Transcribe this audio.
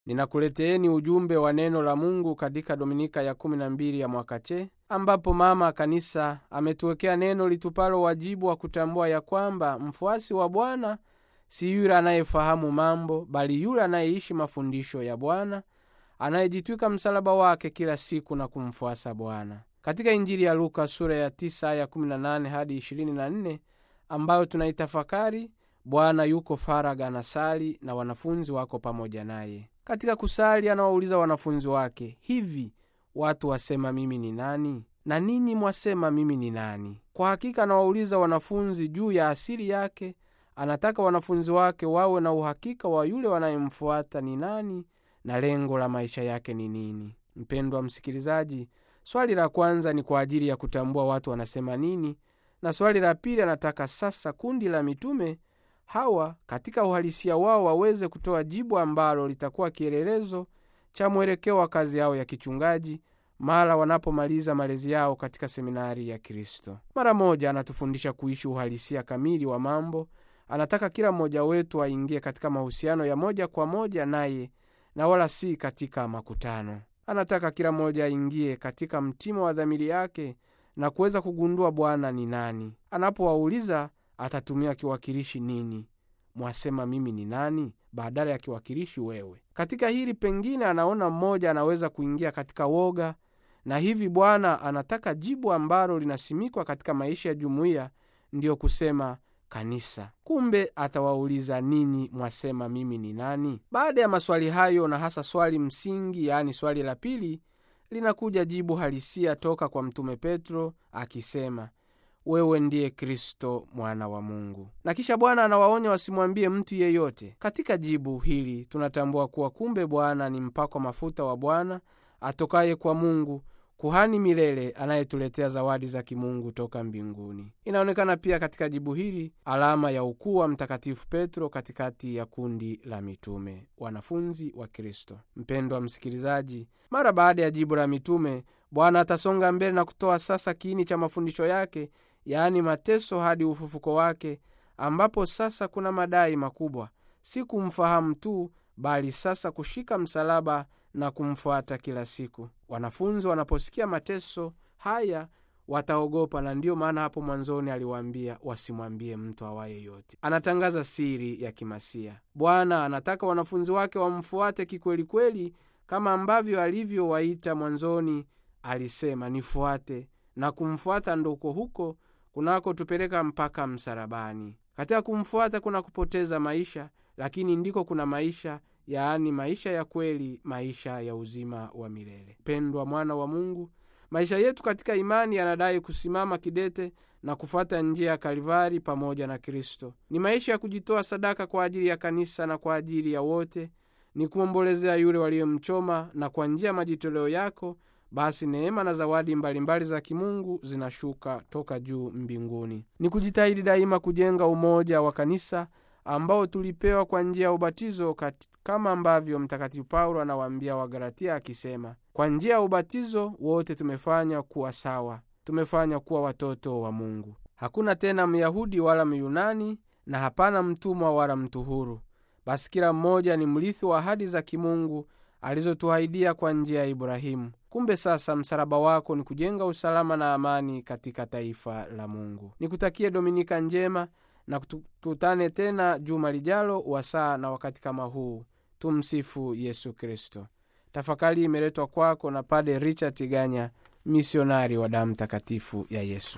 Ninakuleteeni ujumbe wa neno la Mungu katika Dominika ya 12 ya mwaka C, ambapo mama kanisa ametuwekea neno litupalo wajibu wa kutambua ya kwamba mfuasi wa Bwana si yule anayefahamu mambo, bali yule anayeishi mafundisho ya Bwana, anayejitwika msalaba wake kila siku na kumfuasa Bwana. Katika Injili ya Luka sura ya 9 aya 18 hadi 24 ambayo tunaitafakari, Bwana yuko faraga anasali na wanafunzi wako pamoja naye. Katika kusali anawauliza wanafunzi wake, hivi watu wasema mimi ni nani? Na ninyi mwasema mimi ni nani? Kwa hakika anawauliza wanafunzi juu ya asili yake. Anataka wanafunzi wake wawe na uhakika wa yule wanayemfuata ni nani na lengo la maisha yake ni nini. Mpendwa msikilizaji, swali la kwanza ni kwa ajili ya kutambua watu wanasema nini, na swali la pili anataka sasa kundi la mitume hawa katika uhalisia wao waweze kutoa jibu ambalo litakuwa kielelezo cha mwelekeo wa kazi yao ya kichungaji mara wanapomaliza malezi yao katika seminari ya Kristo. Mara moja anatufundisha kuishi uhalisia kamili wa mambo. Anataka kila mmoja wetu aingie katika mahusiano ya moja kwa moja naye na wala si katika makutano. Anataka kila mmoja aingie katika mtimo wa dhamiri yake na kuweza kugundua Bwana ni nani. Anapowauliza atatumia kiwakilishi nini? Mwasema mimi ni nani? Badala ya kiwakilishi wewe. Katika hili pengine anaona mmoja anaweza kuingia katika woga, na hivi Bwana anataka jibu ambalo linasimikwa katika maisha ya jumuiya, ndiyo kusema kanisa. Kumbe atawauliza ninyi mwasema mimi ni nani? Baada ya maswali hayo, na hasa swali msingi, yani swali la pili, linakuja jibu halisia toka kwa Mtume Petro akisema, wewe ndiye Kristo mwana wa Mungu. Na kisha Bwana anawaonya wasimwambie mtu yeyote. Katika jibu hili tunatambua kuwa kumbe Bwana ni mpako mafuta wa Bwana atokaye kwa Mungu, kuhani milele anayetuletea zawadi za kimungu toka mbinguni. Inaonekana pia katika jibu hili alama ya ukuu wa Mtakatifu Petro katikati ya kundi la mitume, wanafunzi wa Kristo. Mpendwa msikilizaji, mara baada ya jibu la mitume, Bwana atasonga mbele na kutoa sasa kiini cha mafundisho yake, yaani mateso hadi ufufuko wake, ambapo sasa kuna madai makubwa, si kumfahamu tu, bali sasa kushika msalaba na kumfuata kila siku. Wanafunzi wanaposikia mateso haya wataogopa, na ndiyo maana hapo mwanzoni aliwaambia wasimwambie mtu awaye yote. Anatangaza siri ya kimasia. Bwana anataka wanafunzi wake wamfuate kikweli kweli, kama ambavyo alivyowaita mwanzoni. Alisema nifuate, na kumfuata ndoko huko kunako tupeleka mpaka msalabani. Katika kumfuata kuna kupoteza maisha, lakini ndiko kuna maisha, yaani maisha ya kweli, maisha ya uzima wa milele. Pendwa mwana wa Mungu, maisha yetu katika imani yanadai kusimama kidete na kufuata njia ya Kalvari pamoja na Kristo. Ni maisha ya kujitoa sadaka kwa ajili ya kanisa na kwa ajili ya wote. Ni kuombolezea yule waliyemchoma, na kwa njia ya majitoleo yako basi neema na zawadi mbalimbali za kimungu zinashuka toka juu mbinguni. Ni kujitahidi daima kujenga umoja wa kanisa ambao tulipewa kwa njia ya ubatizo, kama ambavyo Mtakatifu Paulo anawaambia Wagalatia akisema, kwa njia ya ubatizo wote tumefanya kuwa sawa, tumefanya kuwa watoto wa Mungu. Hakuna tena Myahudi wala Myunani, na hapana mtumwa wala mtu huru, basi kila mmoja ni mrithi wa ahadi za kimungu alizotuahidia kwa njia ya Ibrahimu. Kumbe sasa msalaba wako ni kujenga usalama na amani katika taifa la Mungu. Nikutakie Dominika njema, na tutane tena juma lijalo wasaa na wakati kama huu. Tumsifu Yesu Kristo. Tafakari imeletwa kwako na Padre Richard Tiganya, misionari wa damu takatifu ya Yesu.